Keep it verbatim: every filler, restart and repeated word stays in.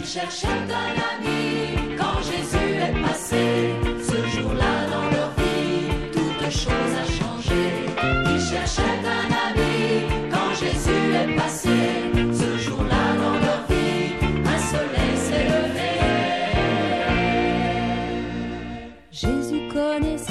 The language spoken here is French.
cherchaient un ami quand Jésus est passé. Ce jour-là dans leur vie, toute chose a changé. Ils cherchaient un ami quand Jésus est passé. Ce jour-là dans leur vie, un soleil s'est levé. Jésus connaissait